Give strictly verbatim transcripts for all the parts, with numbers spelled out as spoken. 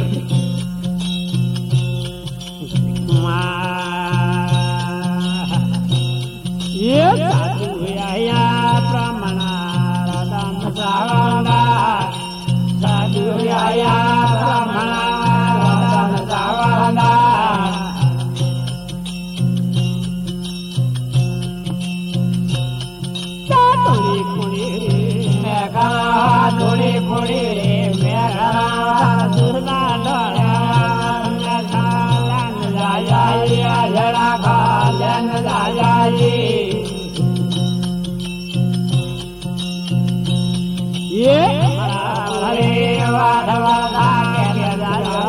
ये साधु या ब्राह्मणा दान सावंदा साधु या ब्राह्मणा दान सावंदा थोड़ी कुड़ी मेघा थोड़ी कुड़ी मेघा दुर्गा डोरा जड़ा का जन जाई ये हरे वाधवा के दादा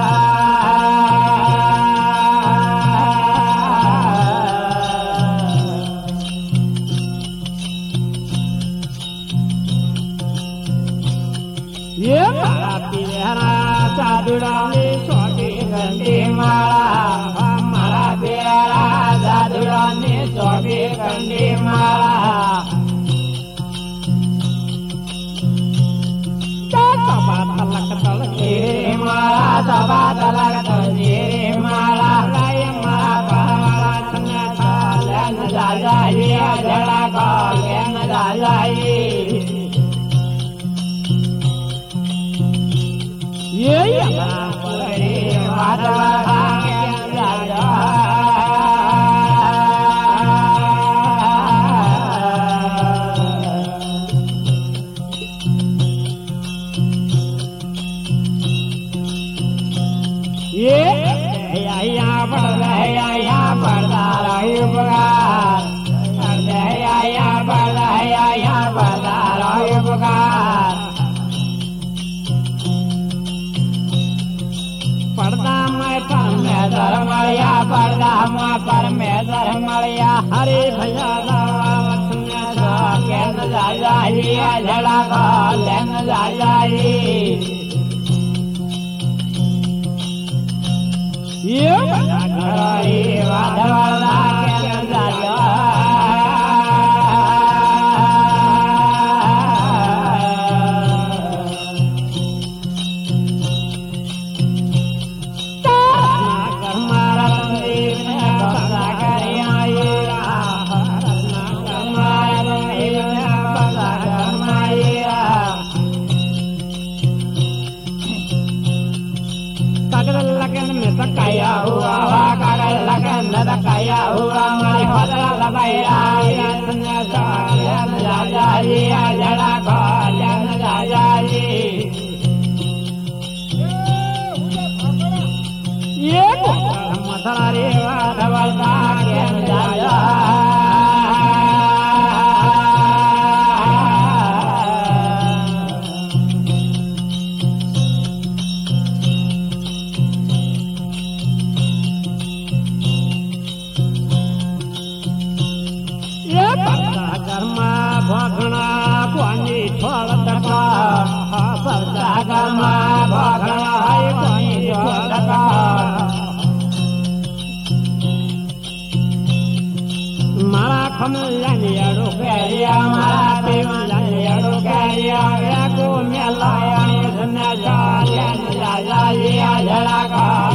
ये मारा पियरा साधुरानी सोटी गंदी मारा हमारा पियरा साधुरानी सोटी गंदी मारा सभा तलक तल तेरे मारा सभा तलक तल तेरे मारा लय मारा पहवारा संगा था लेन जा जाई जड़ा का लेन जा जाई ये हमारे वादवा के राजा ये या पड़ या या पड़दा रही बुगार या या पड़ या या पड़दा रही बुगार पर्दा मैं परमेश्वर मरिया पर्दा मैं परमेश्वर मरिया हरे भैया केन जा जाई झड़ा का लेन जा जाई ये घरी वाधवा केन जा कया हुआ कागल लगन कया हुआ मारी बदला लबाया जा जाई जड़ा को जन जा जाई ये मथरा रे वाधवा के जा जा भगना पानी थोड़ा टका सबका गमा भगना है पानी थोड़ा टका मारा खमलन यारो गया मारा देवन यारो गया या को मेला या सुना जा जा जा जड़ा का